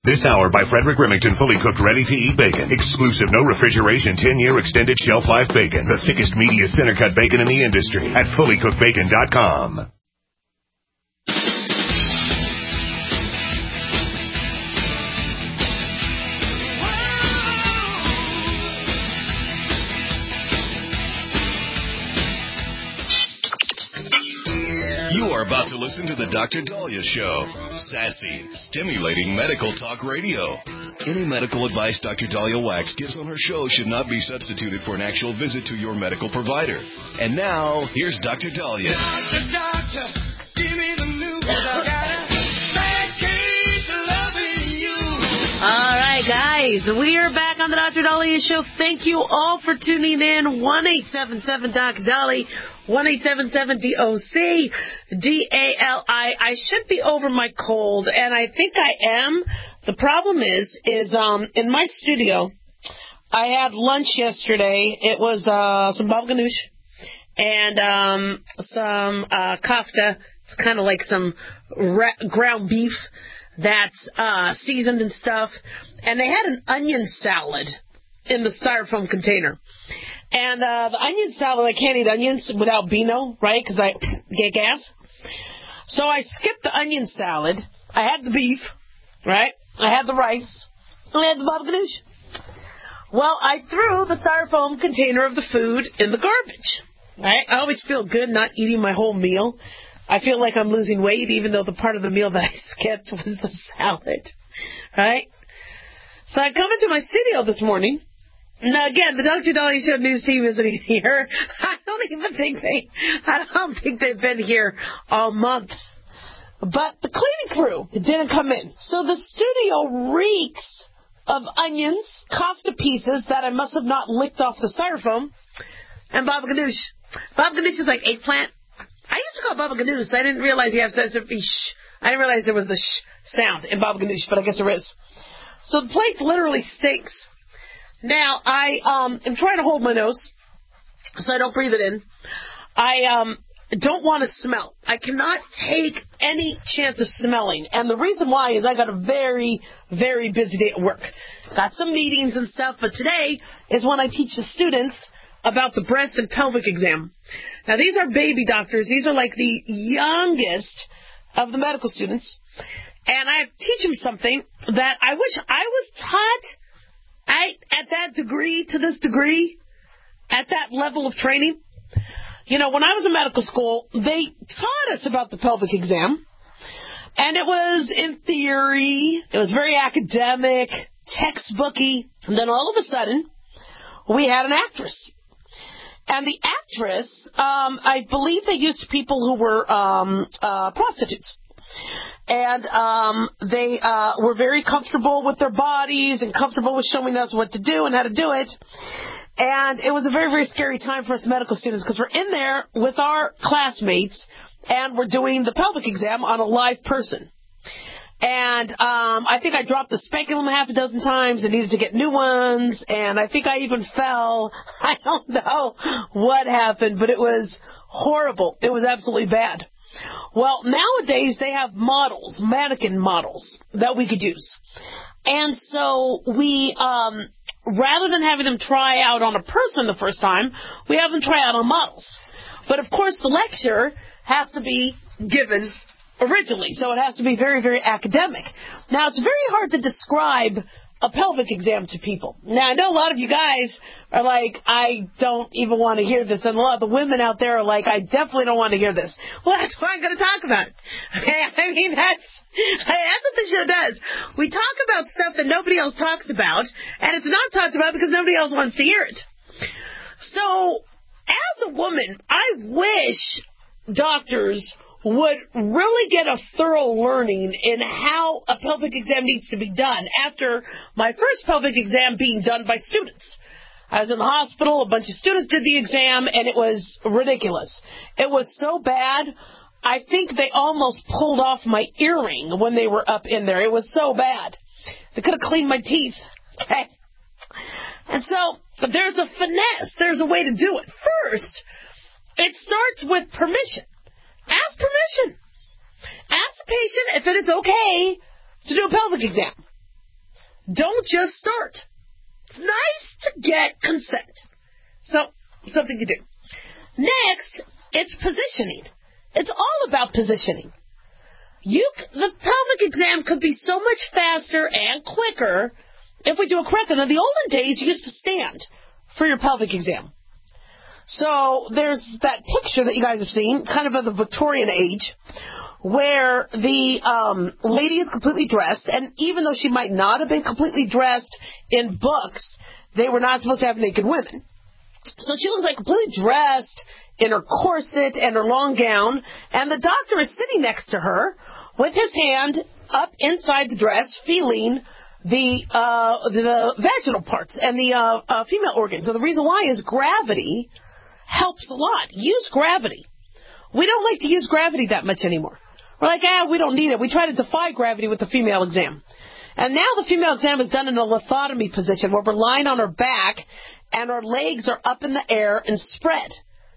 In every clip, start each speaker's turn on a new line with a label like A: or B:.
A: This hour by Frederick Remington, fully cooked, ready-to-eat bacon. Exclusive, no refrigeration, 10-year extended shelf life bacon. The thickest, meatiest center-cut bacon in the industry at fullycookedbacon.com.
B: You are about to listen to the Dr. Dahlia Show. Sassy, stimulating medical talk radio. Any medical advice Dr. Dahlia Wax gives on her show should not be substituted for an actual visit to your medical provider. And now, here's Dr. Dahlia.
C: Doctor, give me the news. I got a bad case of loving you.
D: All right, guys, we are back on the Dr. Dahlia Show. Thank you all for tuning in. 1-877-Doc-Dali. 1-877-DOC-DALI. I should be over my cold, and I think I am. The problem is in my studio, I had lunch yesterday. It was some baba ganoush and some kafta. It's kind of like some ground beef that's seasoned and stuff. And they had an onion salad in the styrofoam container. And the onion salad, I can't eat onions without Beano, right, because I get gas. So I skipped the onion salad. I had the beef, right? I had the rice. And I had the baba ganoush. Well, I threw the styrofoam container of the food in the garbage, right? I always feel good not eating my whole meal. I feel like I'm losing weight, even though the part of the meal that I skipped was the salad, right? So I come into my studio this morning. Now, again, the Dr. Dahlia Show news team isn't here. I don't think they've been here all month. But the cleaning crew didn't come in. So the studio reeks of onions, kofta pieces that I must have not licked off the styrofoam, and baba ganoush. Baba ganoush is like eggplant. I used to call it baba ganoush. I didn't realize you have to be sh. I didn't realize there was the sh sound in baba ganoush, but I guess there is. So the place literally stinks. Now, I am trying to hold my nose so I don't breathe it in. I don't want to smell. I cannot take any chance of smelling. And the reason why is I got a very, very busy day at work. Got some meetings and stuff, but today is when I teach the students about the breast and pelvic exam. Now, these are baby doctors. These are like the youngest of the medical students. And I teach them something that I wish I was taught at that degree, to this degree, at that level of training. You know, when I was in medical school, they taught us about the pelvic exam. And it was in theory, it was very academic, textbooky. And then all of a sudden, we had an actress. And the actress, I believe they used people who were prostitutes. And they were very comfortable with their bodies and comfortable with showing us what to do and how to do it. And it was a very, very scary time for us medical students because we're in there with our classmates and we're doing the pelvic exam on a live person. And I think I dropped the speculum half a dozen times and needed to get new ones. And I think I even fell. I don't know what happened, but it was horrible. It was absolutely bad. Well, nowadays they have models, mannequin models that we could use. And so we, rather than having them try out on a person the first time, we have them try out on models. But of course the lecture has to be given originally, so it has to be very, very academic. Now, it's very hard to describe a pelvic exam to people. Now, I know a lot of you guys are like, I don't even want to hear this, and a lot of the women out there are like, I definitely don't want to hear this. Well, that's why I'm going to talk about it. Okay? I mean, that's what the show does. We talk about stuff that nobody else talks about, and it's not talked about because nobody else wants to hear it. So, as a woman, I wish doctors would really get a thorough learning in how a pelvic exam needs to be done after my first pelvic exam being done by students. I was in the hospital, a bunch of students did the exam, and it was ridiculous. It was so bad, I think they almost pulled off my earring when they were up in there. It was so bad. They could have cleaned my teeth. Okay? And so there's a finesse. There's a way to do it. First, it starts with permission. Ask permission. Ask the patient if it is okay to do a pelvic exam. don't just start. It's nice to get consent. So, something to do. Next, it's positioning. It's all about positioning. The pelvic exam could be so much faster and quicker if we do it correctly. Now, the olden days, you used to stand for your pelvic exam. So there's that picture that you guys have seen, kind of the Victorian age, where the lady is completely dressed, and even though she might not have been completely dressed in books, they were not supposed to have naked women. So she looks like completely dressed in her corset and her long gown, and the doctor is sitting next to her with his hand up inside the dress, feeling the vaginal parts and the female organs. So the reason why is gravity helps a lot. Use gravity. We don't like to use gravity that much anymore. We're like, we don't need it. We try to defy gravity with the female exam. And now the female exam is done in a lithotomy position where we're lying on our back and our legs are up in the air and spread.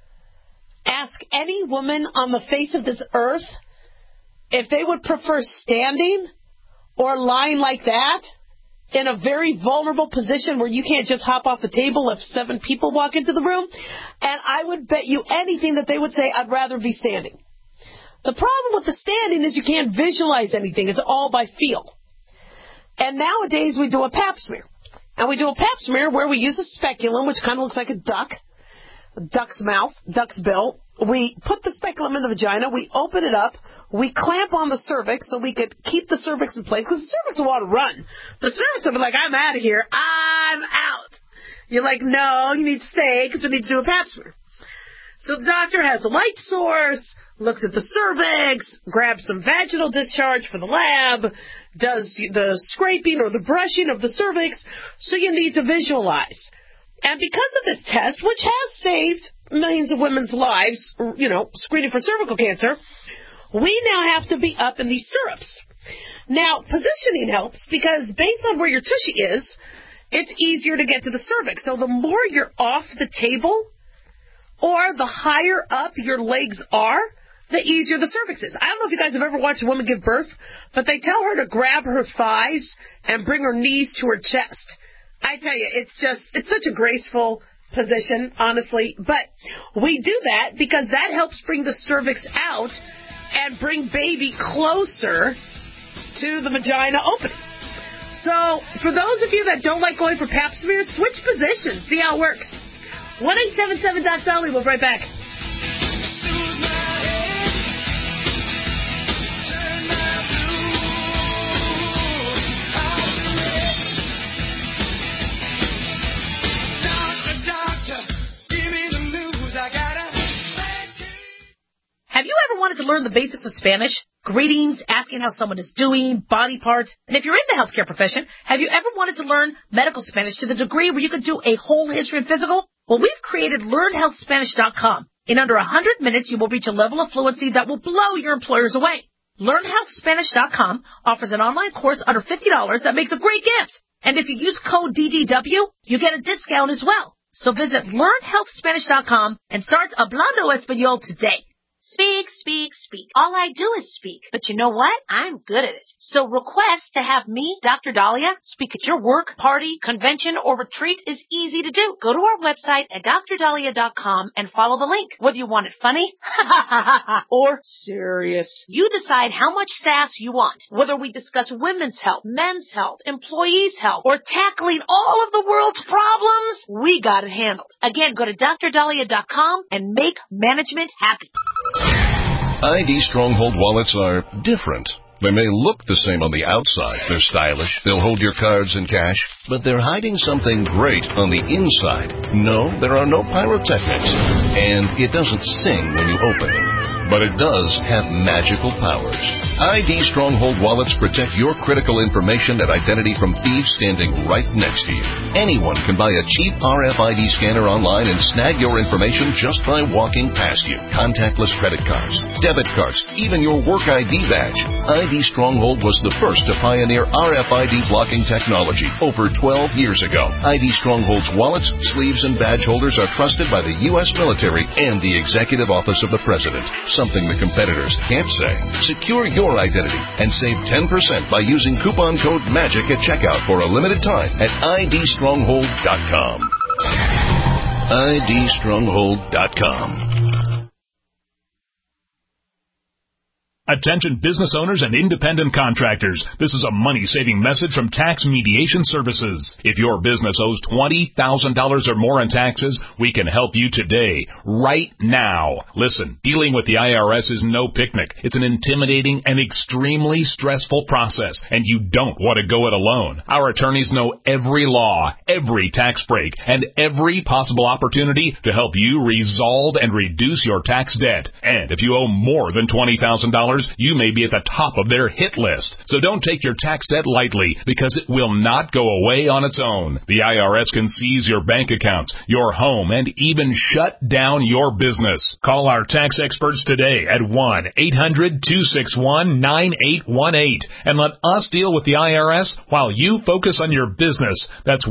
D: Ask any woman on the face of this earth if they would prefer standing or lying like that in a very vulnerable position where you can't just hop off the table if 7 people walk into the room. And I would bet you anything that they would say, I'd rather be standing. The problem with the standing is you can't visualize anything. It's all by feel. And nowadays we do a pap smear. And we do a pap smear where we use a speculum, which kind of looks like a duck's mouth, duck's bill. We put the speculum in the vagina. We open it up. We clamp on the cervix so we could keep the cervix in place, because the cervix will want to run. The cervix will be like, I'm out of here. I'm out. You're like, no, you need to stay because we need to do a pap smear. So the doctor has a light source, looks at the cervix, grabs some vaginal discharge for the lab, does the scraping or the brushing of the cervix, so you need to visualize. And because of this test, which has saved millions of women's lives, screening for cervical cancer, we now have to be up in these stirrups. Now, positioning helps because based on where your tushy is, it's easier to get to the cervix. So the more you're off the table or the higher up your legs are, the easier the cervix is. I don't know if you guys have ever watched a woman give birth, but they tell her to grab her thighs and bring her knees to her chest. I tell you, it's such a graceful position, honestly. But we do that because that helps bring the cervix out and bring baby closer to the vagina opening. So for those of you that don't like going for pap smears, switch positions. See how it works. 1-877-DOC-SALLY. We'll be right back.
E: Have you ever wanted to learn the basics of Spanish? Greetings, asking how someone is doing, body parts. And if you're in the healthcare profession, have you ever wanted to learn medical Spanish to the degree where you could do a whole history and physical? Well, we've created LearnHealthSpanish.com. In under 100 minutes, you will reach a level of fluency that will blow your employers away. LearnHealthSpanish.com offers an online course under $50 that makes a great gift. And if you use code DDW, you get a discount as well. So visit LearnHealthSpanish.com and start Hablando Español today.
F: Speak, speak, speak. All I do is speak. But you know what? I'm good at it. So request to have me, Dr. Dahlia, speak at your work, party, convention, or retreat is easy to do. Go to our website at drdahlia.com and follow the link. Whether you want it funny or serious, you decide how much sass you want. Whether we discuss women's health, men's health, employees' health, or tackling all of the world's problems, we got it handled. Again, go to drdahlia.com and make management happy.
B: ID Stronghold wallets are different. They may look the same on the outside. They're stylish. They'll hold your cards and cash. But they're hiding something great on the inside. No, there are no pyrotechnics. And it doesn't sing when you open it. But it does have magical powers. ID Stronghold wallets protect your critical information and identity from thieves standing right next to you. Anyone can buy a cheap RFID scanner online and snag your information just by walking past you. Contactless credit cards, debit cards, even your work ID badge. ID Stronghold was the first to pioneer RFID blocking technology over 12 years ago. ID Stronghold's wallets, sleeves, and badge holders are trusted by the U.S. military and the Executive Office of the President. something the competitors can't say. Secure your identity and save 10% by using coupon code MAGIC at checkout for a limited time at idstronghold.com. idstronghold.com.
G: Attention business owners and independent contractors. This is a money-saving message from Tax Mediation Services. If your business owes $20,000 or more in taxes, we can help you today, right now. Listen, dealing with the IRS is no picnic. It's an intimidating and extremely stressful process, and you don't want to go it alone. Our attorneys know every law, every tax break, and every possible opportunity to help you resolve and reduce your tax debt. And if you owe more than $20,000, you may be at the top of their hit list. So don't take your tax debt lightly, because it will not go away on its own. The IRS can seize your bank accounts, your home, and even shut down your business. Call our tax experts today at 1-800-261-9818 and let us deal with the IRS while you focus on your business. That's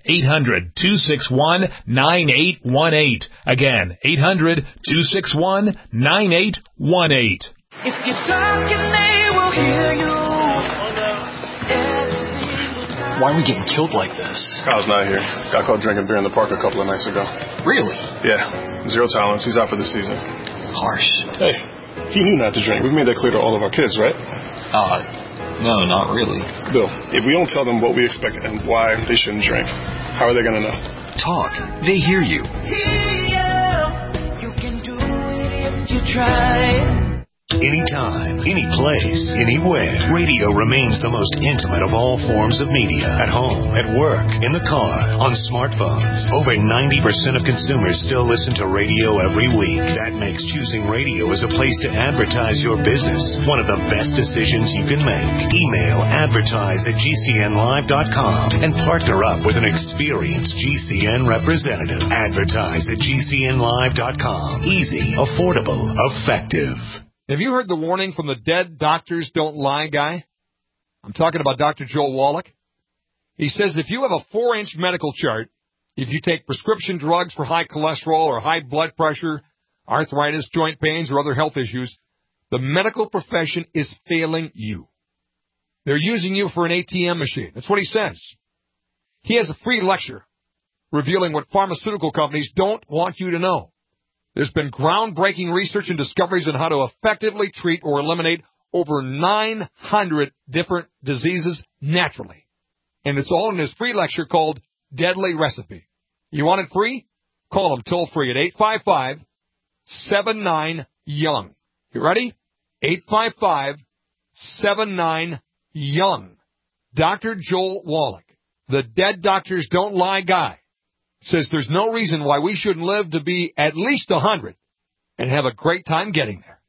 G: 1-800-261-9818. Again, 800-261-9818.
C: If you're talking, they will hear you.
H: Why are we getting killed like this?
I: Kyle's not here. Got caught drinking beer in the park a couple of nights ago.
H: Really?
I: Yeah. 0 tolerance. He's out for the season.
H: Harsh.
I: Hey, he knew not to drink. We've made that clear to all of our kids, right?
H: No, not really.
I: Bill, if we don't tell them what we expect and why they shouldn't drink, how are they going to know?
H: Talk. They hear you.
C: You can do it if you try.
A: Anytime, any place, anywhere. Radio remains the most intimate of all forms of media. At home, at work, in the car, on smartphones. Over 90% of consumers still listen to radio every week. That makes choosing radio as a place to advertise your business one of the best decisions you can make. Email advertise@gcnlive.com and partner up with an experienced GCN representative. Advertise@gcnlive.com. Easy, affordable, effective.
J: Have you heard the warning from the Dead Doctors Don't Lie guy? I'm talking about Dr. Joel Wallach. He says if you have a 4-inch medical chart, if you take prescription drugs for high cholesterol or high blood pressure, arthritis, joint pains, or other health issues, the medical profession is failing you. They're using you for an ATM machine. That's what he says. He has a free lecture revealing what pharmaceutical companies don't want you to know. There's been groundbreaking research and discoveries on how to effectively treat or eliminate over 900 different diseases naturally. And it's all in his free lecture called Deadly Recipe. You want it free? Call him toll free at 855-79-YOUNG. You ready? 855-79-YOUNG. Dr. Joel Wallach, the Dead Doctors Don't Lie guy, says there's no reason why we shouldn't live to be at least 100 and have a great time getting there.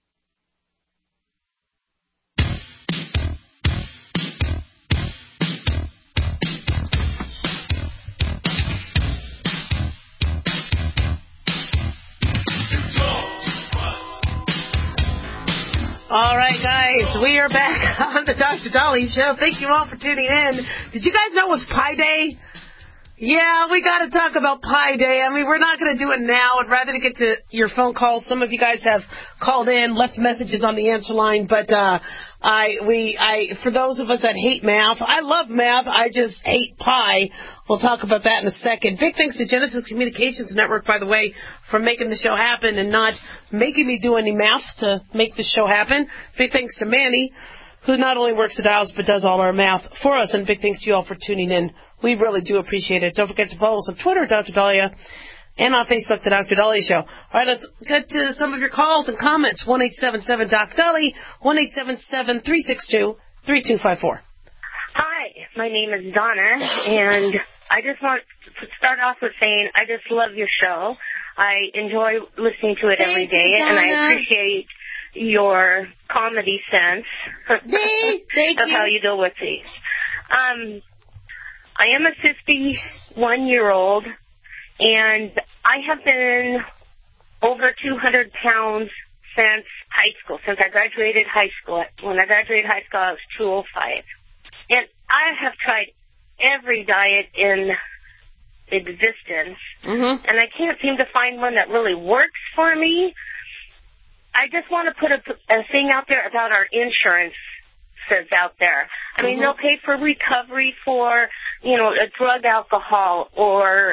D: All right, guys, we are back on the Dr. Dolly Show. Thank you all for tuning in. Did you guys know it was Pi Day? Yeah, we got to talk about Pi Day. I mean, we're not going to do it now. I'd rather get to your phone calls. Some of you guys have called in, left messages on the answer line, but for those of us that hate math, I love math. I just hate pi. We'll talk about that in a second. Big thanks to Genesis Communications Network, by the way, for making the show happen and not making me do any math to make the show happen. Big thanks to Manny, who not only works the dials but does all our math for us, and big thanks to you all for tuning in. We really do appreciate it. Don't forget to follow us on Twitter, Dr. Dahlia, and on Facebook, The Dr. Dahlia Show. All right, let's get to some of your calls and comments. 1-877-DOC-DOLLY, 1-877-362-3254.
K: Hi, my name is Donna, and I just want to start off with saying I just love your show. I enjoy listening to it every day, and I appreciate your comedy sense of how you deal with these. I am a 51-year-old, and I have been over 200 pounds since high school, since I graduated high school. When I graduated high school, I was 205. And I have tried every diet in existence, and I can't seem to find one that really works for me. I just want to put a thing out there about our insurances out there. I mean, they'll pay for recovery for, drug alcohol or,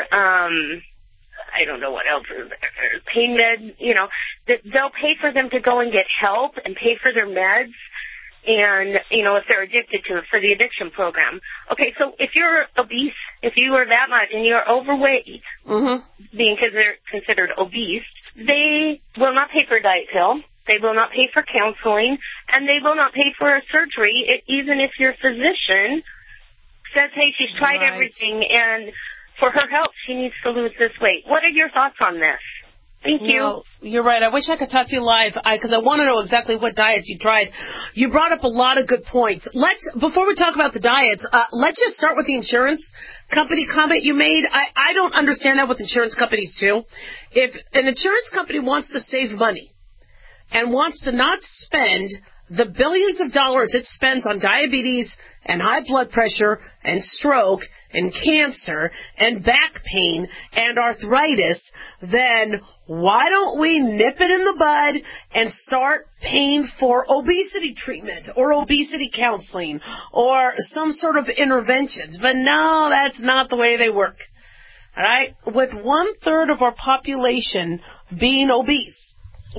K: I don't know what else, pain med, they'll pay for them to go and get help and pay for their meds. And, if they're addicted to it, for the addiction program. Okay, so if you're obese, if you are that much and you're overweight, being considered obese, they will not pay for a diet pill. They will not pay for counseling, and they will not pay for a surgery, even if your physician says, hey, she's tried everything, and for her health, she needs to lose this weight. What are your thoughts on this? Thank you.
D: No, you're right. I wish I could talk to you live because I want to know exactly what diets you tried. You brought up a lot of good points. Before we talk about the diets, let's just start with the insurance company comment you made. I don't understand that with insurance companies too. If an insurance company wants to save money and wants to not spend the billions of dollars it spends on diabetes and high blood pressure and stroke and cancer and back pain and arthritis, then why don't we nip it in the bud and start paying for obesity treatment or obesity counseling or some sort of interventions? But no, that's not the way they work. All right? With 1/3 of our population being obese,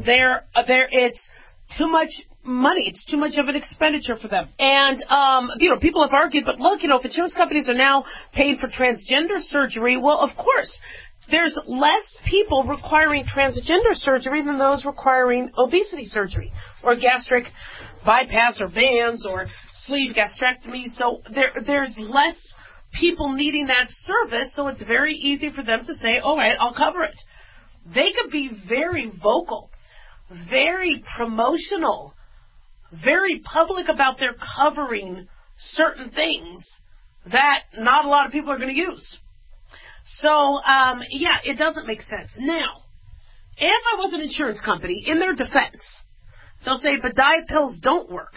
D: it's too much money. It's too much of an expenditure for them. And, people have argued, but look, if insurance companies are now paying for transgender surgery, well, of course, there's less people requiring transgender surgery than those requiring obesity surgery or gastric bypass or bands or sleeve gastrectomy. So there's less people needing that service, so it's very easy for them to say, all right, I'll cover it. They could be very vocal, very promotional, very public about their covering certain things that not a lot of people are going to use. So, it doesn't make sense. Now, if I was an insurance company, in their defense, they'll say, but diet pills don't work.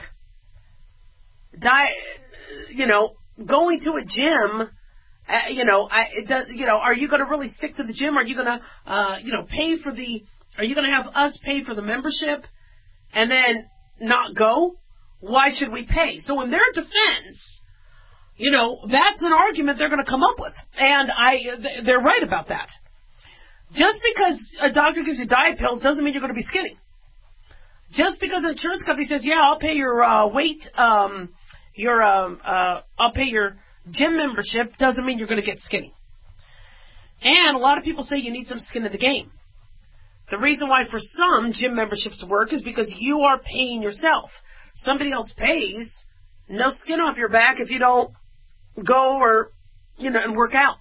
D: Going to a gym, are you going to really stick to the gym? Are you going to, are you going to have us pay for the membership and then not go? Why should we pay? So in their defense, that's an argument they're going to come up with. And they're right about that. Just because a doctor gives you diet pills doesn't mean you're going to be skinny. Just because an insurance company says, yeah, I'll pay your I'll pay your gym membership, doesn't mean you're going to get skinny. And a lot of people say you need some skin in the game. The reason why for some gym memberships work is because you are paying yourself. Somebody else pays, no skin off your back if you don't go or, and work out.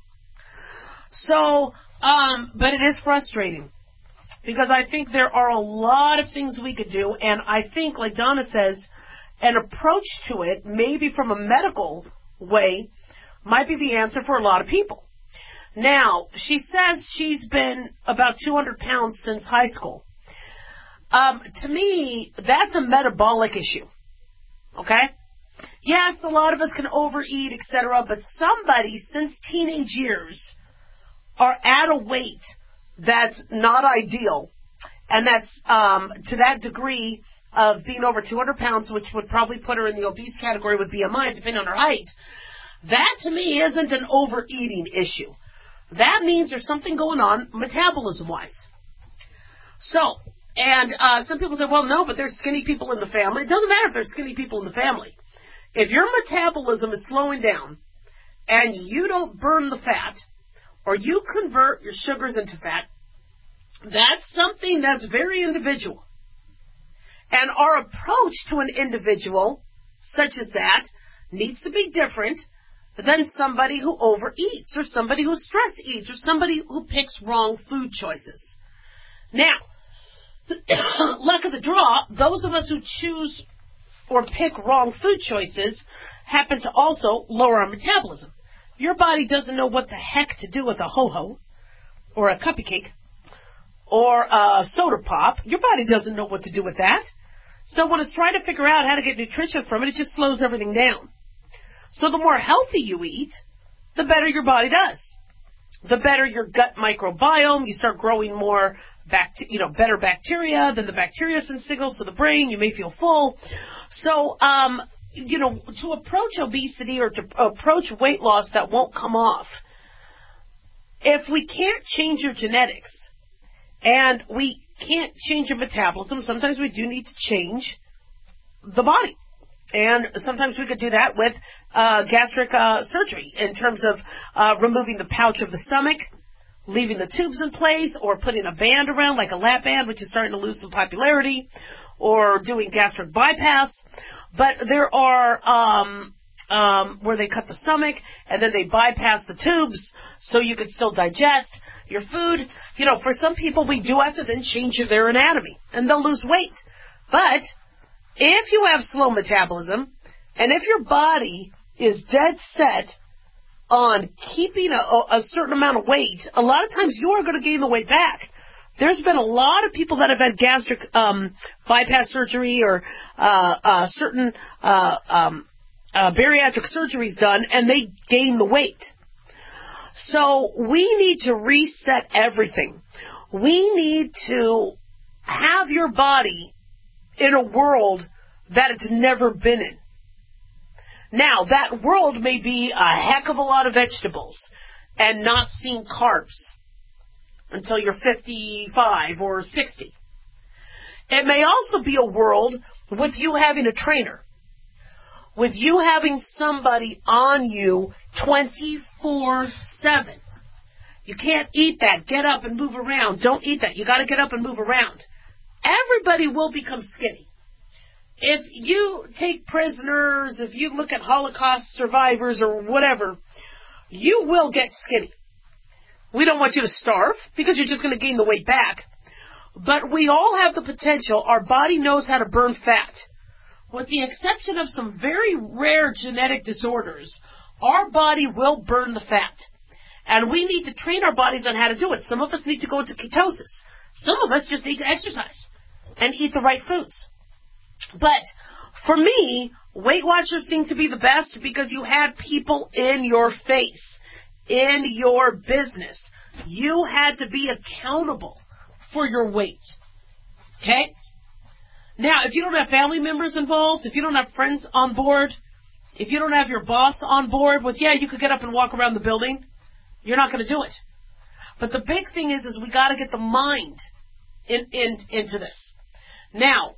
D: So, but it is frustrating because I think there are a lot of things we could do, and I think, like Donna says, an approach to it, maybe from a medical way, might be the answer for a lot of people. Now, she says she's been about 200 pounds since high school. To me, that's a metabolic issue. Okay? Yes, a lot of us can overeat, etc., but somebody since teenage years are at a weight that's not ideal, and that's to that degree of being over 200 pounds, which would probably put her in the obese category with BMI, depending on her height. That, to me, isn't an overeating issue. That means there's something going on metabolism-wise. So, and some people say, well, no, but there's skinny people in the family. It doesn't matter if there's skinny people in the family. If your metabolism is slowing down and you don't burn the fat or you convert your sugars into fat, that's something that's very individual. And our approach to an individual such as that needs to be different than somebody who overeats or somebody who stress eats or somebody who picks wrong food choices. Now, luck of the draw, those of us who choose or pick wrong food choices happen to also lower our metabolism. Your body doesn't know what the heck to do with a ho-ho or a cupcake or a soda pop. Your body doesn't know what to do with that. So when it's trying to figure out how to get nutrition from it, it just slows everything down. So the more healthy you eat, the better your body does. the better your gut microbiome. You start growing more better bacteria. Then the bacteria send signals to the brain. You may feel full. So, to approach obesity or to approach weight loss that won't come off, if we can't change your genetics and we can't change your metabolism, sometimes we do need to change the body. And sometimes we could do that with gastric surgery in terms of removing the pouch of the stomach, leaving the tubes in place, or putting a band around like a lap band, which is starting to lose some popularity, or doing gastric bypass. But there are where they cut the stomach and then they bypass the tubes so you could still digest your food. For some people, we do have to then change their anatomy, and they'll lose weight. But if you have slow metabolism, and if your body is dead set on keeping a certain amount of weight, a lot of times you are going to gain the weight back. There's been a lot of people that have had gastric bypass surgery or certain bariatric surgeries done, and they gain the weight. So we need to reset everything. We need to have your body in a world that it's never been in. Now, that world may be a heck of a lot of vegetables and not seeing carbs until you're 55 or 60. It may also be a world with you having a trainer, with you having somebody on you 24/7. You can't eat that. Get up and move around. Don't eat that. You got to get up and move around. Everybody will become skinny. If you take prisoners, if you look at Holocaust survivors or whatever, you will get skinny. We don't want you to starve because you're just going to gain the weight back. But we all have the potential. Our body knows how to burn fat. With the exception of some very rare genetic disorders, our body will burn the fat. And we need to train our bodies on how to do it. Some of us need to go into ketosis. Some of us just need to exercise and eat the right foods. But for me, Weight Watchers seem to be the best because you had people in your face, in your business. You had to be accountable for your weight. Okay? Now, if you don't have family members involved, if you don't have friends on board, if you don't have your boss on board with, you could get up and walk around the building, you're not going to do it. But the big thing is we got to get the mind into this. Now,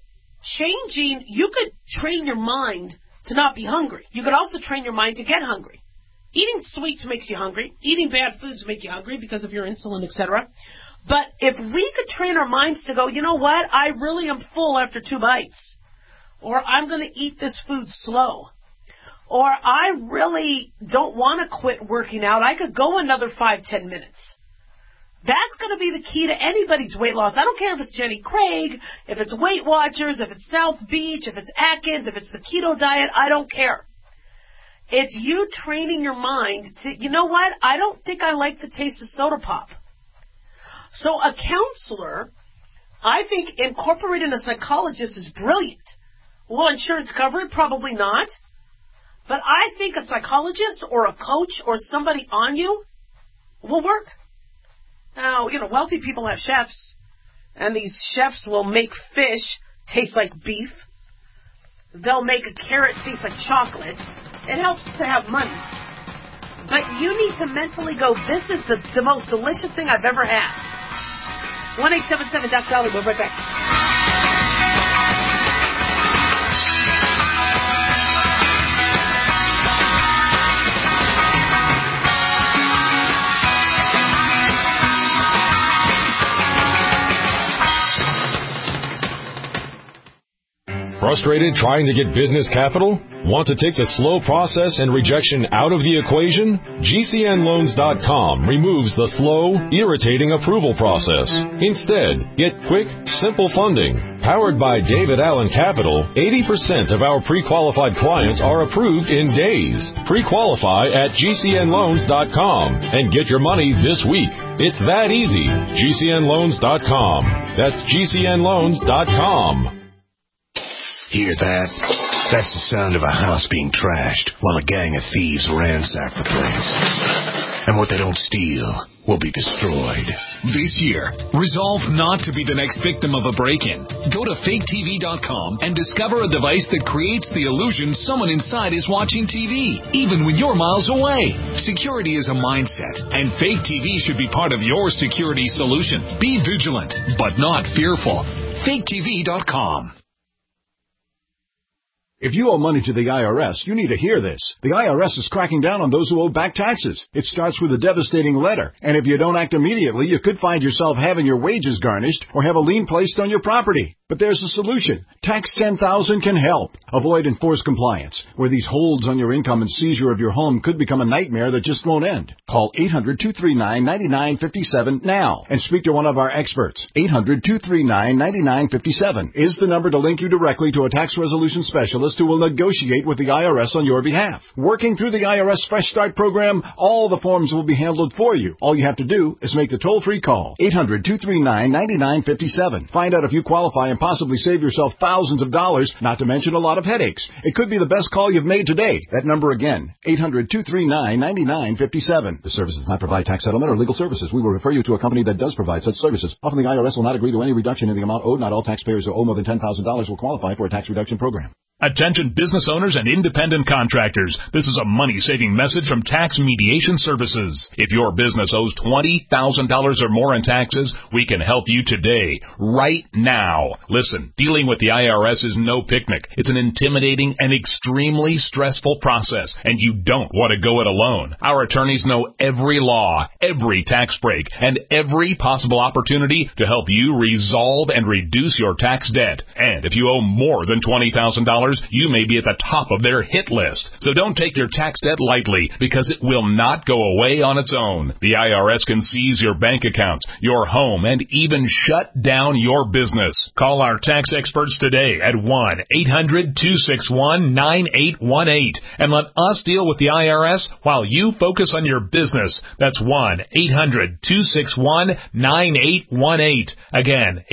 D: you could train your mind to not be hungry. You could also train your mind to get hungry. Eating sweets makes you hungry. Eating bad foods make you hungry because of your insulin, etc. But if we could train our minds to go, you know what, I really am full after 2 bites. Or I'm going to eat this food slow. Or I really don't want to quit working out. I could go another 5-10 minutes. That's going to be the key to anybody's weight loss. I don't care if it's Jenny Craig, if it's Weight Watchers, if it's South Beach, if it's Atkins, if it's the keto diet. I don't care. It's you training your mind to, you know what, I don't think I like the taste of soda pop. So a counselor, I think incorporating a psychologist is brilliant. Will insurance cover it? Probably not. But I think a psychologist or a coach or somebody on you will work. Now, wealthy people have chefs, and these chefs will make fish taste like beef. They'll make a carrot taste like chocolate. It helps to have money. But you need to mentally go, this is the most delicious thing I've ever had. 1-877-Dr. We'll be right back.
L: Frustrated trying to get business capital? Want to take the slow process and rejection out of the equation? GCNloans.com removes the slow, irritating approval process. Instead, get quick, simple funding. Powered by David Allen Capital, 80% of our pre-qualified clients are approved in days. Pre-qualify at GCNloans.com and get your money this week. It's that easy. GCNloans.com. That's GCNloans.com.
A: Hear that? That's the sound of a house being trashed while a gang of thieves ransack the place. and what they don't steal will be destroyed.
H: This year, resolve not to be the next victim of a break-in. Go to faketv.com and discover a device that creates the illusion someone inside is watching TV, even when you're miles away. Security is a mindset, and Fake TV should be part of your security solution. Be vigilant, but not fearful. faketv.com.
M: If you owe money to the IRS, you need to hear this. The IRS is cracking down on those who owe back taxes. It starts with a devastating letter, and if you don't act immediately, you could find yourself having your wages garnished or have a lien placed on your property. But there's a solution. Tax 10,000 can help. Avoid enforced compliance, where these holds on your income and seizure of your home could become a nightmare that just won't end. Call 800-239-9957 now and speak to one of our experts. 800-239-9957 is the number to link you directly to a tax resolution specialist who will negotiate with the IRS on your behalf. Working through the IRS Fresh Start program, all the forms will be handled for you. All you have to do is make the toll-free call. 800-239-9957. Find out if you qualify and possibly save yourself thousands of dollars, not to mention a lot of headaches. It could be the best call you've made today. That number again, 800-239-9957. The service does not provide tax settlement or legal services. We will refer you to a company that does provide such services. Often the IRS will not agree to any reduction in the amount owed. Not all taxpayers who owe more than $10,000 will qualify for a tax reduction program.
G: Attention business owners and independent contractors. This is a money-saving message from Tax Mediation Services. If your business owes $20,000 or more in taxes, we can help you today, right now. Listen, dealing with the IRS is no picnic. It's an intimidating and extremely stressful process, and you don't want to go it alone. Our attorneys know every law, every tax break, and every possible opportunity to help you resolve and reduce your tax debt. And if you owe more than $20,000, you may be at the top of their hit list. So don't take your tax debt lightly, because it will not go away on its own. The IRS can seize your bank accounts, your home, and even shut down your business. Call our tax experts today at 1-800-261-9818 and let us deal with the IRS while you focus on your business. That's 1-800-261-9818. Again,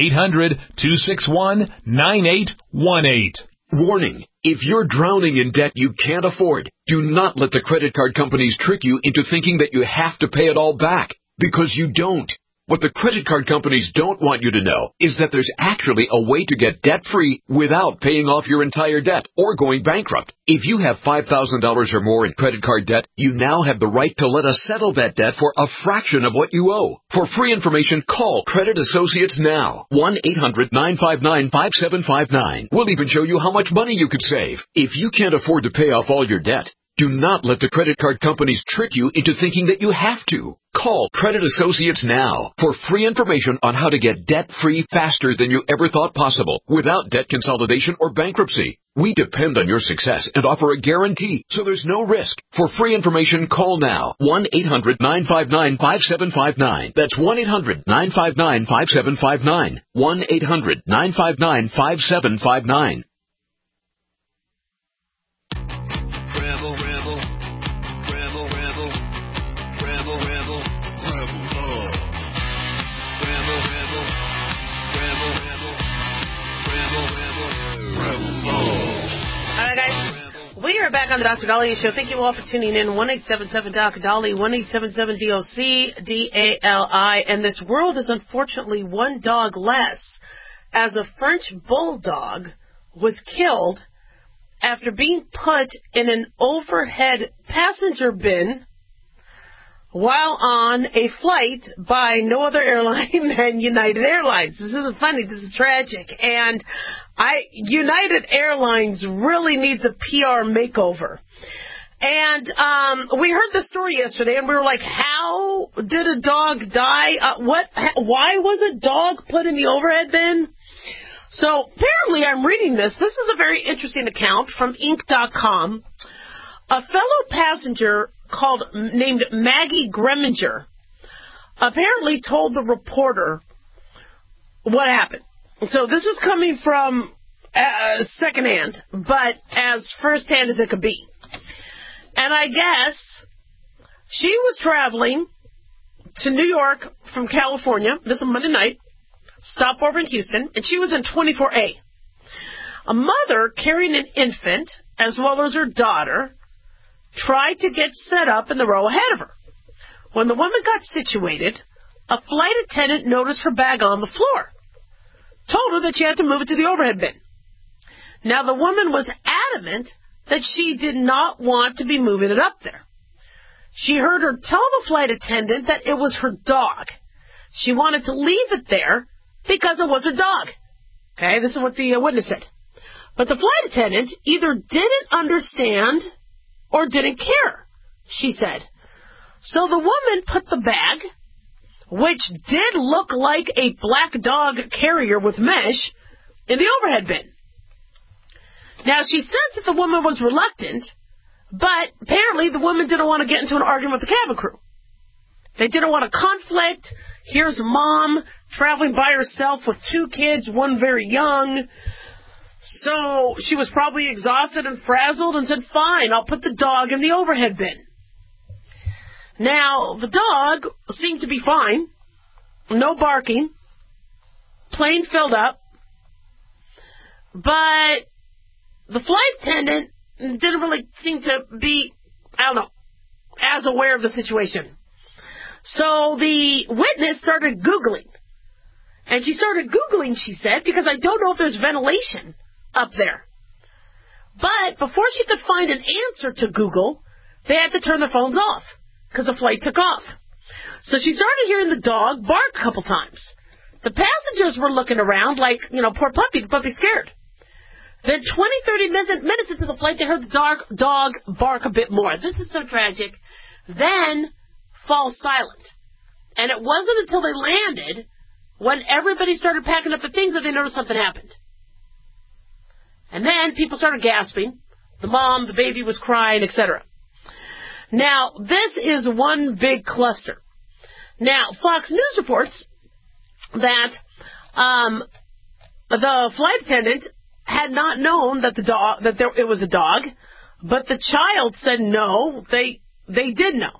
G: 800-261-9818.
N: Warning, if you're drowning in debt you can't afford, do not let the credit card companies trick you into thinking that you have to pay it all back, because you don't. What the credit card companies don't want you to know is that there's actually a way to get debt-free without paying off your entire debt or going bankrupt. If you have $5,000 or more in credit card debt, you now have the right to let us settle that debt for a fraction of what you owe. For free information, call Credit Associates now. 1-800-959-5759. We'll even show you how much money you could save. If you can't afford to pay off all your debt, do not let the credit card companies trick you into thinking that you have to. Call Credit Associates now for free information on how to get debt-free faster than you ever thought possible without debt consolidation or bankruptcy. We depend on your success and offer a guarantee, so there's no risk. For free information, call now. 1-800-959-5759. That's 1-800-959-5759. 1-800-959-5759.
D: We are back on the Dr. Daliah Show. Thank you all for tuning in. 1-877-Dr. 1-877-DOC-DALI. And this world is unfortunately one dog less, as a French bulldog was killed after being put in an overhead passenger bin while on a flight by no other airline than United Airlines. This isn't funny. This is tragic. And United Airlines really needs a PR makeover. And we heard the story yesterday, and we were like, how did a dog die? Why was a dog put in the overhead bin? So apparently I'm reading this. This is a very interesting account from Inc.com. A fellow passenger named Maggie Greminger apparently told the reporter what happened. So this is coming from secondhand, but as firsthand as it could be. And I guess she was traveling to New York from California. This is Monday night. Stopover in Houston, and she was in 24A. A mother carrying an infant, as well as her daughter, tried to get set up in the row ahead of her. When the woman got situated, a flight attendant noticed her bag on the floor, told her that she had to move it to the overhead bin. Now, the woman was adamant that she did not want to be moving it up there. She heard her tell the flight attendant that it was her dog. She wanted to leave it there because it was her dog. Okay, this is what the witness said. But the flight attendant either didn't understand or didn't care, she said. So the woman put the bag, which did look like a black dog carrier with mesh, in the overhead bin. Now, she says that the woman was reluctant, but apparently the woman didn't want to get into an argument with the cabin crew. They didn't want a conflict. Here's mom traveling by herself with 2 kids, one very young. So she was probably exhausted and frazzled and said, fine, I'll put the dog in the overhead bin. Now, the dog seemed to be fine. No barking. Plane filled up. But the flight attendant didn't really seem to be, as aware of the situation. So the witness started Googling. And she started Googling, she said, because I don't know if there's ventilation up there. But before she could find an answer to Google, they had to turn their phones off because the flight took off. So she started hearing the dog bark a couple times. The passengers were looking around like, poor puppy, the puppy's scared. Then 20, 30 minutes into the flight, they heard the dog bark a bit more. This is so tragic. Then fall silent. And it wasn't until they landed, when everybody started packing up the things, that they noticed something happened. And then people started gasping. The mom, the baby was crying, etc. Now, this is one big cluster. Now, Fox News reports that the flight attendant had not known that it was a dog, but the child said no, they did know.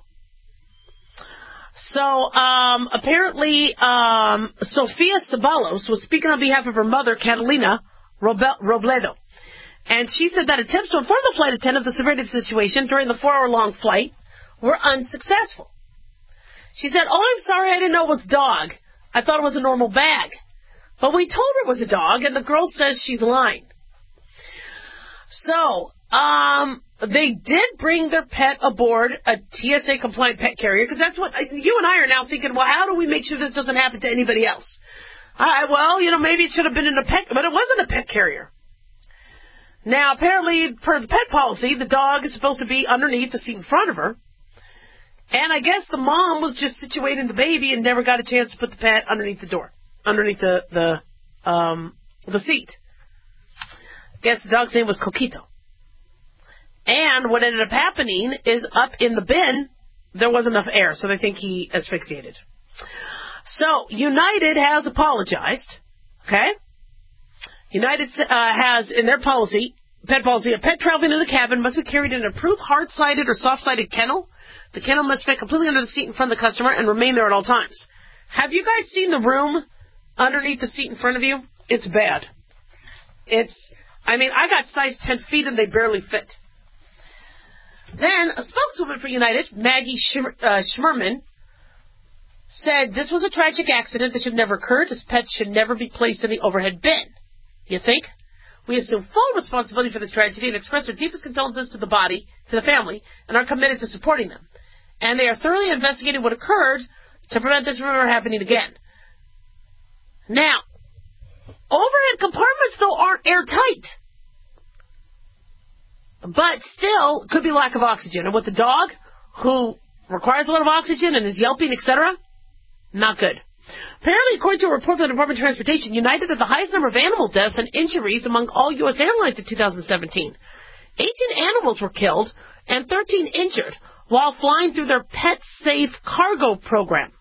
D: So apparently, Sofia Ceballos was speaking on behalf of her mother, Catalina Robledo. And she said that attempts to inform the flight attendant of the severity of the situation during the 4-hour-long flight were unsuccessful. She said, I'm sorry, I didn't know it was a dog. I thought it was a normal bag. But we told her it was a dog, and the girl says she's lying. So, they did bring their pet aboard a TSA-compliant pet carrier, because that's what you and I are now thinking, well, how do we make sure this doesn't happen to anybody else? Maybe it should have been in a pet, but it wasn't a pet carrier. Now, apparently, per the pet policy, the dog is supposed to be underneath the seat in front of her. And I guess the mom was just situating the baby and never got a chance to put the pet underneath the door, underneath the seat. I guess the dog's name was Coquito. And what ended up happening is up in the bin, there wasn't enough air, so they think he asphyxiated. So, United has apologized, okay? United has, in their policy, pet policy, a pet traveling in the cabin must be carried in an approved hard-sided or soft-sided kennel. The kennel must fit completely under the seat in front of the customer and remain there at all times. Have you guys seen the room underneath the seat in front of you? It's bad. I got size 10 feet and they barely fit. Then, a spokeswoman for United, Maggie Schmerman, said this was a tragic accident that should never occur, as pets should never be placed in the overhead bin. You think? We assume full responsibility for this tragedy and express our deepest condolences to the family, and are committed to supporting them. And they are thoroughly investigating what occurred to prevent this from ever happening again. Now, overhead compartments, though, aren't airtight. But still, could be lack of oxygen. And with the dog, who requires a lot of oxygen and is yelping, etc., not good. Apparently, according to a report from the Department of Transportation, United had the highest number of animal deaths and injuries among all U.S. airlines in 2017. 18 animals were killed and 13 injured while flying through their Pet-Safe cargo program.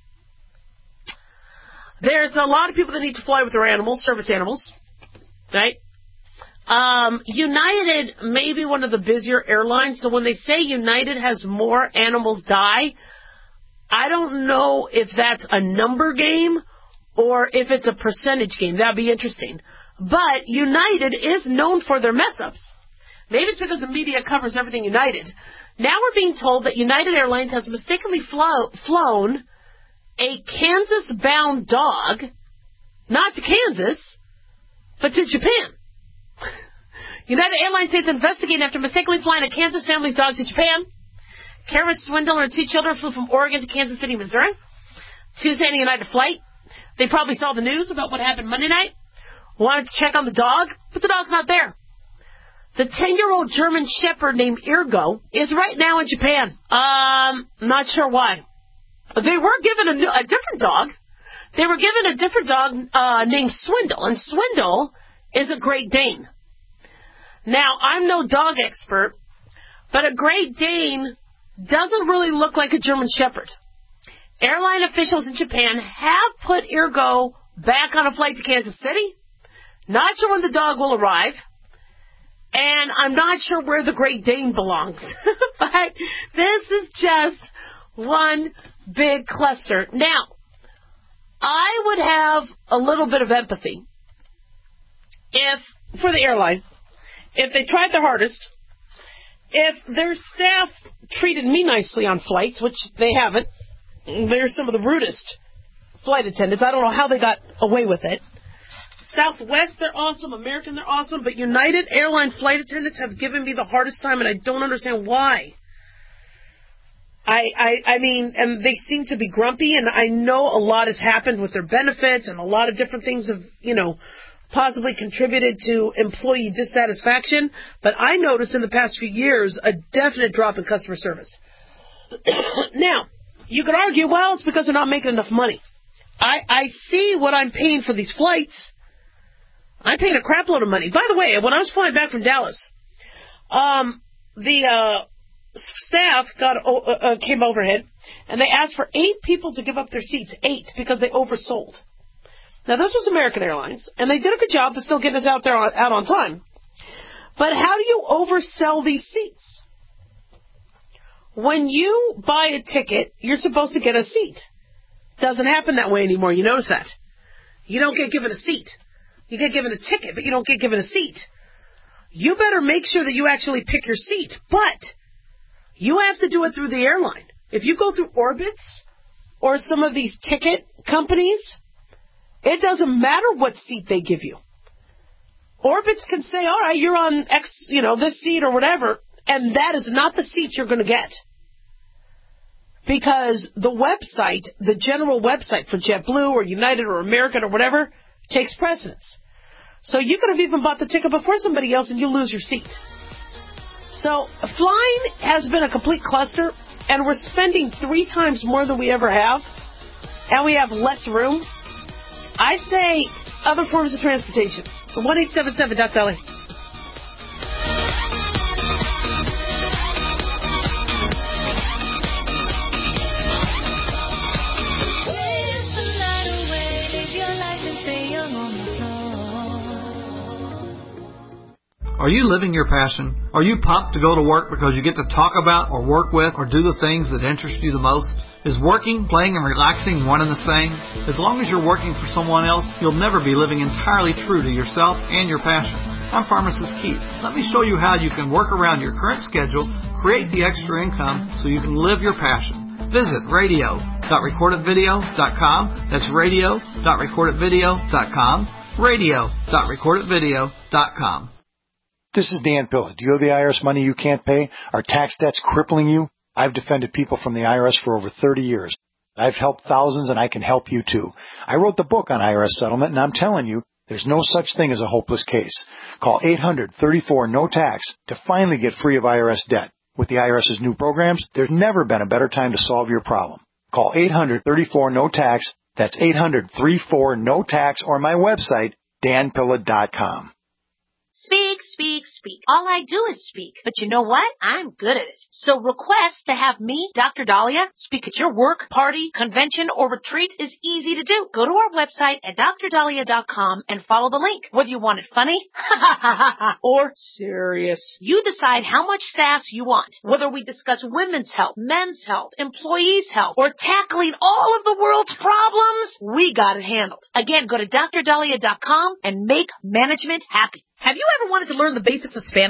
D: There's a lot of people that need to fly with their animals, service animals, right? United may be one of the busier airlines, so when they say United has more animals die, I don't know if that's a number game or if it's a percentage game. That'd be interesting. But United is known for their mess-ups. Maybe it's because the media covers everything United. Now we're being told that United Airlines has mistakenly flown a Kansas-bound dog, not to Kansas, but to Japan. United Airlines says investigating after mistakenly flying a Kansas family's dog to Japan. Karen Swindle and her 2 children flew from Oregon to Kansas City, Missouri, Tuesday on a United flight. They probably saw the news about what happened Monday night, wanted to check on the dog, but the dog's not there. The 10-year-old German Shepherd named Ergo is right now in Japan. Not sure why. They were given a different dog. They were given a different dog named Swindle, and Swindle is a Great Dane. Now, I'm no dog expert, but a Great Dane doesn't really look like a German Shepherd. Airline officials in Japan have put Ergo back on a flight to Kansas City. Not sure when the dog will arrive. And I'm not sure where the Great Dane belongs. But this is just one big cluster. Now, I would have a little bit of empathy for the airline, if they tried their hardest, if their staff treated me nicely on flights, which they haven't. They're some of the rudest flight attendants. I don't know how they got away with it. Southwest, they're awesome. American, they're awesome. But United Airline flight attendants have given me the hardest time, and I don't understand why. I mean, and they seem to be grumpy, and I know a lot has happened with their benefits, and a lot of different things have, possibly contributed to employee dissatisfaction. But I noticed in the past few years a definite drop in customer service. Now, you could argue, well, it's because they're not making enough money. I see what I'm paying for these flights. I'm paying a crap load of money. By the way, when I was flying back from Dallas, the staff came overhead, and they asked for 8 people to give up their seats. 8, because they oversold. Now, this was American Airlines, and they did a good job of still getting us out on time. But how do you oversell these seats? When you buy a ticket, you're supposed to get a seat. Doesn't happen that way anymore. You notice that. You don't get given a seat. You get given a ticket, but you don't get given a seat. You better make sure that you actually pick your seat. But you have to do it through the airline. If you go through Orbitz or some of these ticket companies, it doesn't matter what seat they give you. Orbitz can say, all right, you're on X, this seat or whatever, and that is not the seat you're going to get. Because the website, the general website for JetBlue or United or American or whatever, takes precedence. So you could have even bought the ticket before somebody else and you lose your seat. So flying has been a complete cluster, and we're spending 3 times more than we ever have, and we have less room. I say other forms of transportation. 1-877-DOC-LA.
O: Are you living your passion? Are you pumped to go to work because you get to talk about or work with or do the things that interest you the most? Is working, playing, and relaxing one and the same? As long as you're working for someone else, you'll never be living entirely true to yourself and your passion. I'm Pharmacist Keith. Let me show you how you can work around your current schedule, create the extra income so you can live your passion. Visit radio.recordedvideo.com. That's radio.recordedvideo.com. radio.recordedvideo.com.
P: This is Dan Pilla. Do you owe the IRS money you can't pay? Are tax debts crippling you? I've defended people from the IRS for over 30 years. I've helped thousands, and I can help you too. I wrote the book on IRS settlement, and I'm telling you, there's no such thing as a hopeless case. Call 800-34-NO-TAX to finally get free of IRS debt. With the IRS's new programs, there's never been a better time to solve your problem. Call 800-34-NO-TAX. That's 800-34-NO-TAX, or my website, danpilla.com.
F: Speak, speak, speak. All I do is speak. But you know what? I'm good at it. So request to have me, Dr. Dahlia, speak at your work, party, convention, or retreat is easy to do. Go to our website at drdahlia.com and follow the link. Whether you want it funny or serious, you decide how much sass you want. Whether we discuss women's health, men's health, employees' health, or tackling all of the world's problems, we got it handled. Again, go to drdahlia.com and make management happy.
E: Have you ever wanted to learn the basics of Spanish?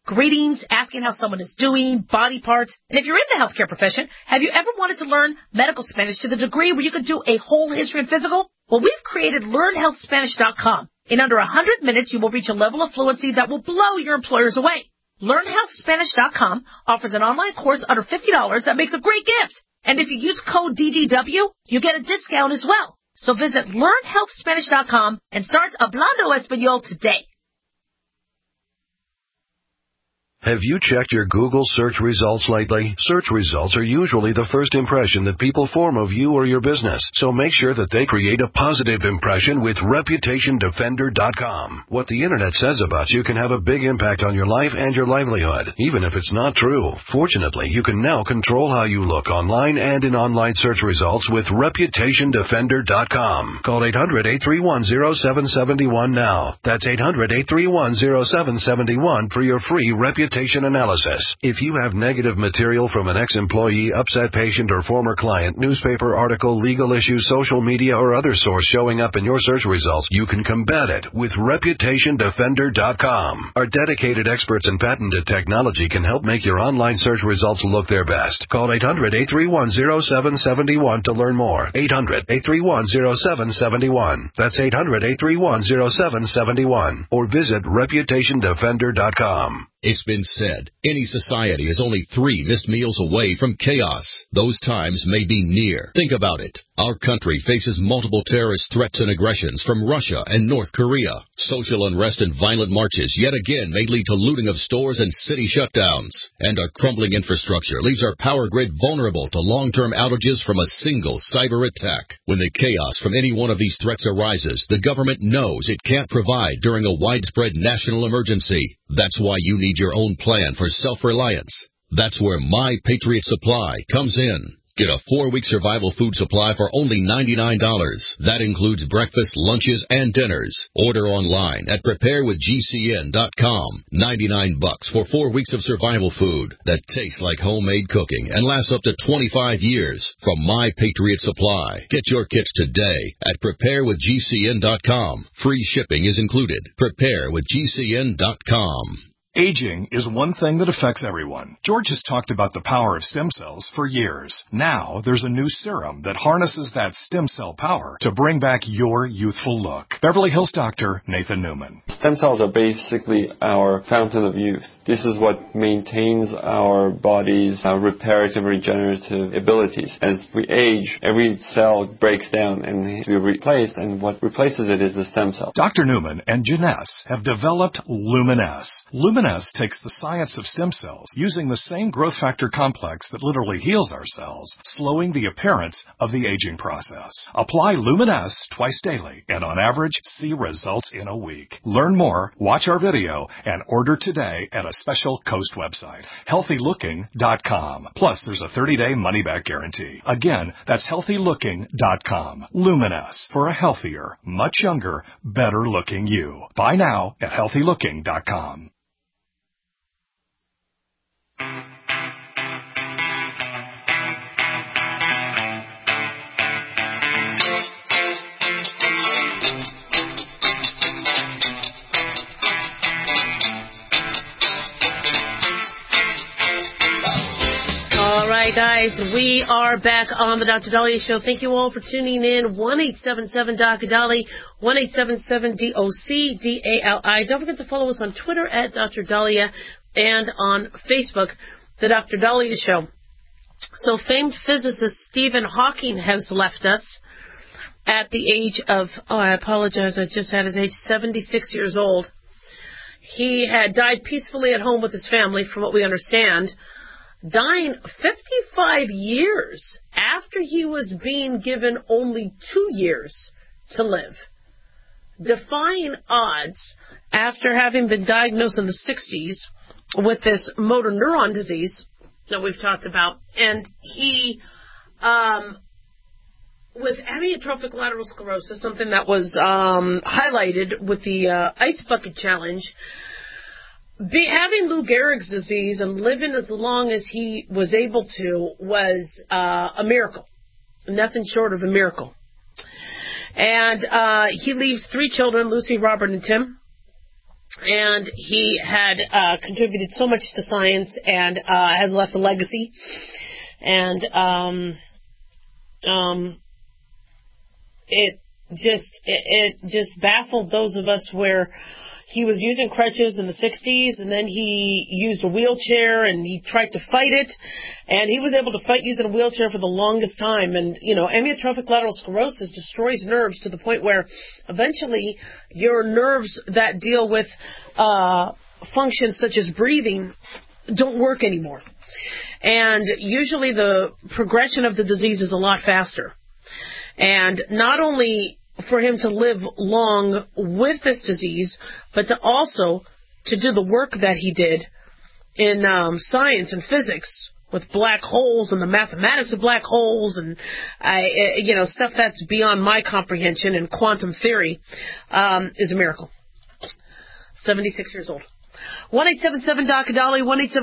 E: greetings, asking how someone is doing, body parts. And if you're in the healthcare profession, have you ever wanted to learn medical Spanish to the degree where you could do a whole history and physical? Well, we've created LearnHealthSpanish.com. In under 100 minutes, you will reach a level of fluency that will blow your employers away. LearnHealthSpanish.com offers an online course under $50 that makes a great gift. And if you use code DDW, you get a discount as well. So visit LearnHealthSpanish.com and start Hablando Español today.
Q: Have you checked your Google search results lately? Search results are usually the first impression that people form of you or your business, so make sure that they create a positive impression with ReputationDefender.com. What the Internet says about you can have a big impact on your life and your livelihood, even if it's not true. Fortunately, you can now control how you look online and in online search results with ReputationDefender.com. Call 800-831-0771 now. That's 800-831-0771 for your free reputation analysis. If you have negative material from an ex-employee, upset patient, or former client, newspaper article, legal issue, social media, or other source showing up in your search results, you can combat it with ReputationDefender.com. Our dedicated experts in patented technology can help make your online search results look their best. Call 800-831-0771 to learn more. 800-831-0771. That's 800-831-0771. Or visit ReputationDefender.com.
R: It's been said, any society is only 3 missed meals away from chaos. Those times may be near. Think about it. Our country faces multiple terrorist threats and aggressions from Russia and North Korea. Social unrest and violent marches yet again may lead to looting of stores and city shutdowns. And our crumbling infrastructure leaves our power grid vulnerable to long-term outages from a single cyber attack. When the chaos from any one of these threats arises, the government knows it can't provide during a widespread national emergency. That's why you need your own plan for self-reliance. That's where My Patriot Supply comes in. Get a 4-week survival food supply for only $99. That includes breakfast, lunches, and dinners. Order online at preparewithgcn.com. $99 for 4 weeks of survival food that tastes like homemade cooking and lasts up to 25 years from My Patriot Supply. Get your kits today at preparewithgcn.com. Free shipping is included. Preparewithgcn.com.
S: Aging is one thing that affects everyone. George has talked about the power of stem cells for years. Now, there's a new serum that harnesses that stem cell power to bring back your youthful look. Beverly Hills doctor Nathan Newman.
T: Stem cells are basically our fountain of youth. This is what maintains our body's reparative and regenerative abilities. As we age, every cell breaks down and needs to be replaced, and what replaces it is the stem cell.
S: Dr. Newman and Janess have developed Luminess. Luminess takes the science of stem cells, using the same growth factor complex that literally heals our cells, slowing the appearance of the aging process. Apply Luminess twice daily, and on average, see results in a week. Learn more, watch our video, and order today at a special Coast website, healthylooking.com. Plus, there's a 30-day money-back guarantee. Again, that's healthylooking.com. Luminess, for a healthier, much younger, better-looking you. Buy now at healthylooking.com.
D: All right, guys, we are back on the Dr. Dahlia Show. Thank you all for tuning in. 1-877-DOC-DALI, 1-877-DOC-DALI. Don't forget to follow us on Twitter at Dr. Dahlia and on Facebook, The Dr. Dahlia Show. So famed physicist Stephen Hawking has left us at the age of, I apologize, I just had his age, 76 years old. He had died peacefully at home with his family, from what we understand, dying 55 years after he was being given only 2 years to live. Defying odds after having been diagnosed in the 60s with this motor neuron disease that we've talked about. And he, with amyotrophic lateral sclerosis, something that was highlighted with the Ice Bucket Challenge, having Lou Gehrig's disease and living as long as he was able to was a miracle. Nothing short of a miracle. And he leaves 3 children, Lucy, Robert, and Tim. And he had contributed so much to science and has left a legacy. And it just baffled those of us where he was using crutches in the 60s, and then he used a wheelchair, and he tried to fight it, and he was able to fight using a wheelchair for the longest time. And, amyotrophic lateral sclerosis destroys nerves to the point where eventually your nerves that deal with functions such as breathing don't work anymore. And usually the progression of the disease is a lot faster. And not only for him to live long with this disease, but to also to do the work that he did in science and physics with black holes and the mathematics of black holes and stuff that's beyond my comprehension, and quantum theory is a miracle. 76 years old. 1-877-DOC-A-DOLLY,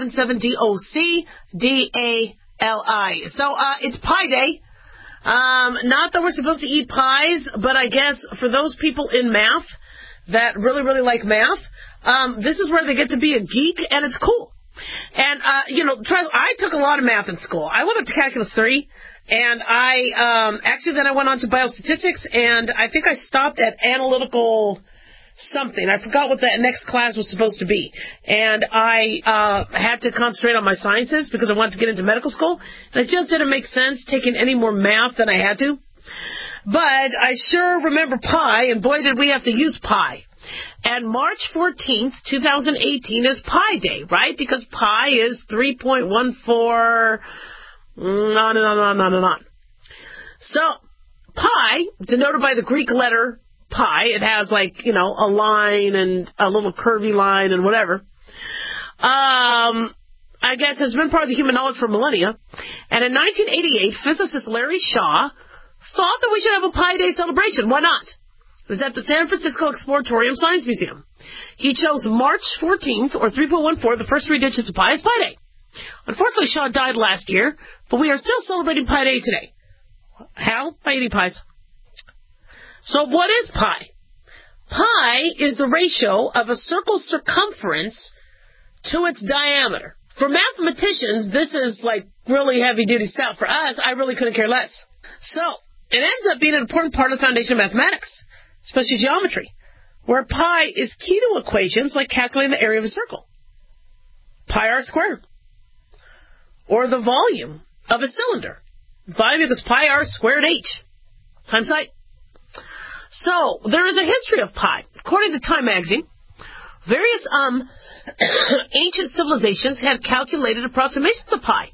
D: 1-877-DOC-DALI. So it's Pie Day. Not that we're supposed to eat pies, but I guess for those people in math that really, really like math, this is where they get to be a geek, and it's cool. And, I took a lot of math in school. I went up to Calculus 3, and then I went on to biostatistics, and I think I stopped at analytical something. I forgot what that next class was supposed to be. And I had to concentrate on my sciences because I wanted to get into medical school. And it just didn't make sense taking any more math than I had to. But I sure remember pi, and boy did we have to use pi. And March 14th, 2018 is Pi Day, right? Because pi is 3.14, on and on. So, pi, denoted by the Greek letter pi, it has a line and a little curvy line and whatever, I guess has been part of the human knowledge for millennia. And in 1988, physicist Larry Shaw thought that we should have a Pi Day celebration. Why not? It was at the San Francisco Exploratorium Science Museum. He chose March 14th, or 3.14, the first three digits of pi, as Pi Day. Unfortunately, Shaw died last year, but we are still celebrating Pi Day today. How? By eating pies. So what is pi? Pi is the ratio of a circle's circumference to its diameter. For mathematicians, this is really heavy-duty stuff. For us, I really couldn't care less. So it ends up being an important part of the foundation of mathematics, especially geometry, where pi is key to equations like calculating the area of a circle, pi r squared, or the volume of a cylinder. Volume equals pi r squared h times height. So, there is a history of pi. According to Time magazine, various ancient civilizations had calculated approximations of pi.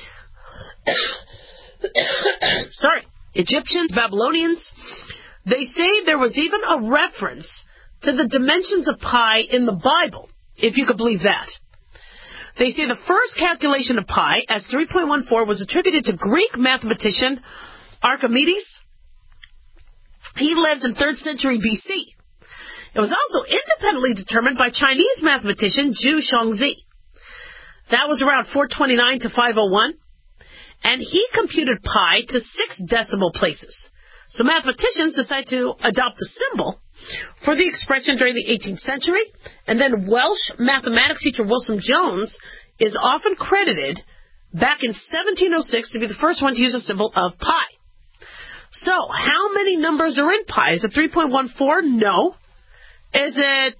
D: Egyptians, Babylonians, they say there was even a reference to the dimensions of pi in the Bible, if you could believe that. They say the first calculation of pi as 3.14 was attributed to Greek mathematician Archimedes. He lived in 3rd century BC. It was also independently determined by Chinese mathematician Zhu Shangzi. That was around 429 to 501. And he computed pi to 6 decimal places. So mathematicians decided to adopt the symbol for the expression during the 18th century. And then Welsh mathematics teacher Wilson Jones is often credited back in 1706 to be the first one to use a symbol of pi. So, how many numbers are in pi? Is it 3.14? No. Is it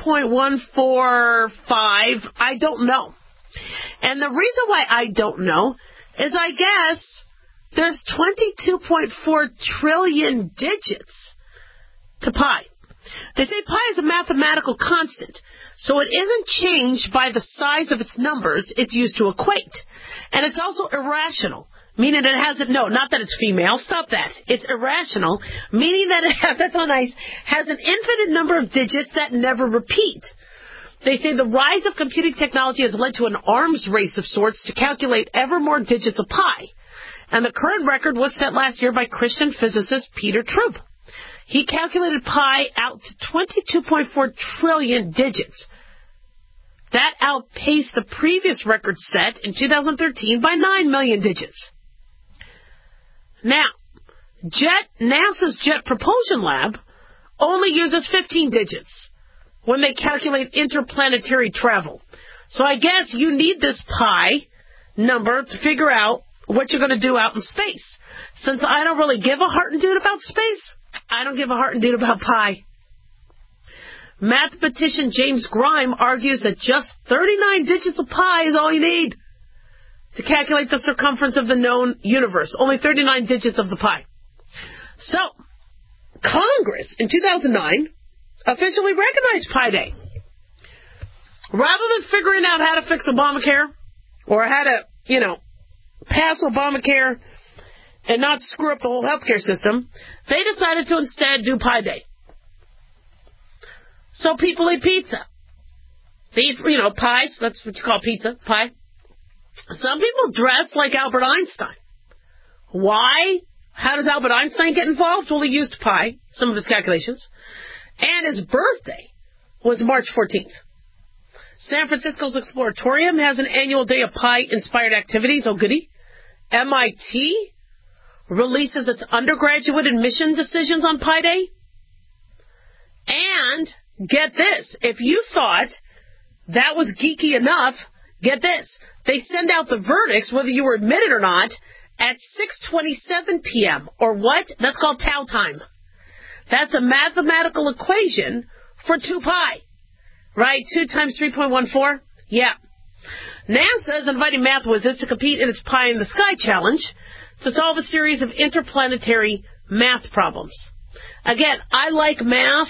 D: 3.145? I don't know. And the reason why I don't know is I guess there's 22.4 trillion digits to pi. They say pi is a mathematical constant, so it isn't changed by the size of its numbers it's used to equate. And it's also irrational. Meaning that it has not that it's female, stop that. It's irrational, meaning that it has an infinite number of digits that never repeat. They say the rise of computing technology has led to an arms race of sorts to calculate ever more digits of pi. And the current record was set last year by Christian physicist Peter Troop. He calculated pi out to 22.4 trillion digits. That outpaced the previous record set in 2013 by 9 million digits. Now, NASA's Jet Propulsion Lab only uses 15 digits, when they calculate interplanetary travel. So I guess you need this pi number to figure out what you're going to do out in space. Since I don't really give a heart and dude about space, I don't give a heart and dude about pi. Mathematician James Grime argues that just 39 digits of pi is all you need to calculate the circumference of the known universe. Only 39 digits of the pi. So, Congress in 2009 officially recognized Pi Day. Rather than figuring out how to fix Obamacare or how to, pass Obamacare and not screw up the whole healthcare system, they decided to instead do Pi Day. So people eat pizza. They eat, pies. That's what you call pizza, pie. Some people dress like Albert Einstein. Why? How does Albert Einstein get involved? Well, he used pi, some of his calculations. And his birthday was March 14th. San Francisco's Exploratorium has an annual day of pi-inspired activities. Oh, goody. MIT releases its undergraduate admission decisions on Pi Day. And, get this, if you thought that was geeky enough, get this. They send out the verdicts, whether you were admitted or not, at 6:27 p.m. Or what? That's called Tau time. That's a mathematical equation for 2 pi. Right? 2 times 3.14? Yeah. NASA is inviting math wizards to compete in its Pie in the Sky challenge to solve a series of interplanetary math problems. Again, I like math.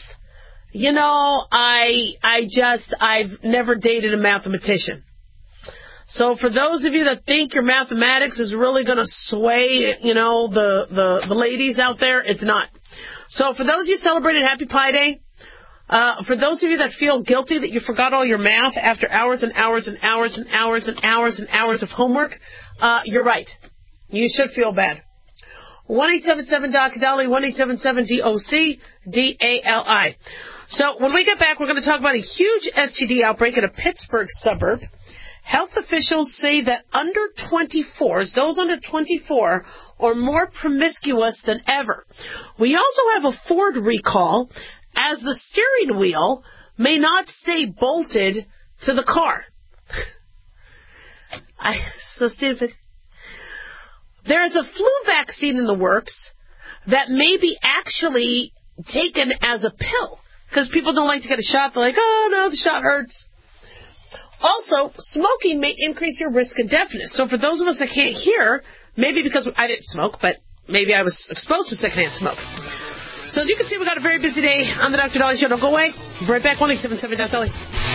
D: I've never dated a mathematician. So for those of you that think your mathematics is really going to sway, the ladies out there, it's not. So for those of you celebrating Happy Pi Day, for those of you that feel guilty that you forgot all your math after hours and hours and hours and hours and hours and hours of homework, you're right. You should feel bad. 1-877-DOC-DALI, 1-877-DOC-DALI. So when we get back, we're going to talk about a huge STD outbreak in a Pittsburgh suburb. Health officials say that under 24s, those under 24, are more promiscuous than ever. We also have a Ford recall, as the steering wheel may not stay bolted to the car. So stupid. There is a flu vaccine in the works that may be actually taken as a pill, because people don't like to get a shot. They're like, oh no, the shot hurts. Also, smoking may increase your risk of deafness. So for those of us that can't hear, maybe because I didn't smoke, but maybe I was exposed to secondhand smoke. So as you can see, we got a very busy day on the Dr. Dolly Show. Don't go away. Be right back. 1-877-DOC-DALI.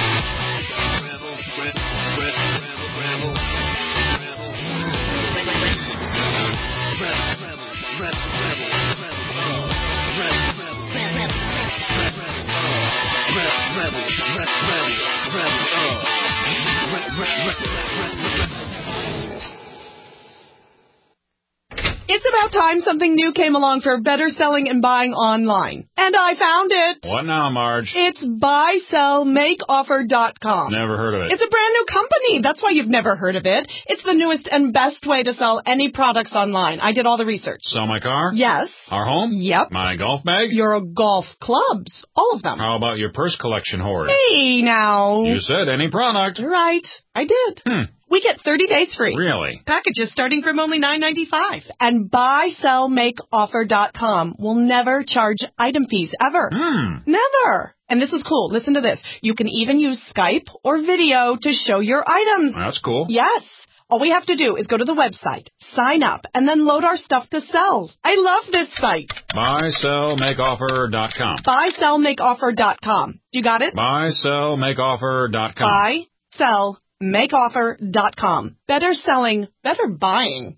U: It's about time something new came along for better selling and buying online. And I found it.
V: What now, Marge?
U: It's buysellmakeoffer.com.
V: Never heard of it.
U: It's a brand new company. That's why you've never heard of it. It's the newest and best way to sell any products online. I did all the research.
V: Sell my car?
U: Yes.
V: Our home?
U: Yep.
V: My golf bag?
U: Your golf clubs. All of them.
V: How about your purse collection hoard?
U: Hey, now.
V: You said any product.
U: Right. I did. We get 30 days free.
V: Really?
U: Packages starting from only $9.95. And buysellmakeoffer.com will never charge item fees ever. Never. And this is cool. Listen to this. You can even use Skype or video to show your items.
V: That's cool.
U: Yes. All we have to do is go to the website, sign up, and then load our stuff to sell. I love this site.
V: Buysellmakeoffer.com.
U: Buysellmakeoffer.com. You got it?
V: Buysellmakeoffer.com.
U: Buysellmakeoffer.com. Better selling, better buying.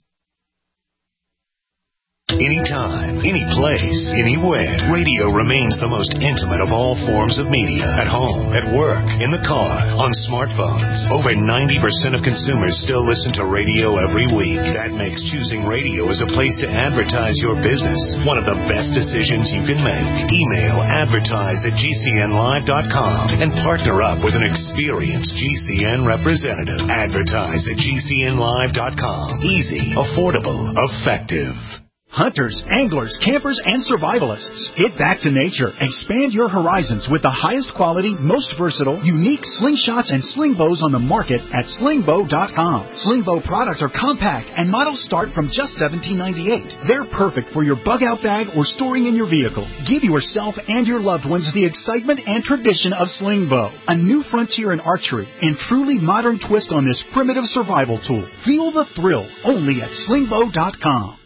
A: Anytime, any place, anywhere, radio remains the most intimate of all forms of media. At home, at work, in the car, on smartphones. Over 90% of consumers still listen to radio every week. That makes choosing radio as a place to advertise your business one of the best decisions you can make. Email advertise@gcnlive.com and partner up with an experienced GCN representative. Advertise@gcnlive.com. Easy, affordable, effective.
B: Hunters, anglers, campers, and survivalists. Get back to nature. Expand your horizons with the highest quality, most versatile, unique slingshots and sling bows on the market at slingbow.com. Sling bow products are compact and models start from just $17.98. They're perfect for your bug out bag or storing in your vehicle. Give yourself and your loved ones the excitement and tradition of sling bow. A new frontier in archery and truly modern twist on this primitive survival tool. Feel the thrill only at slingbow.com.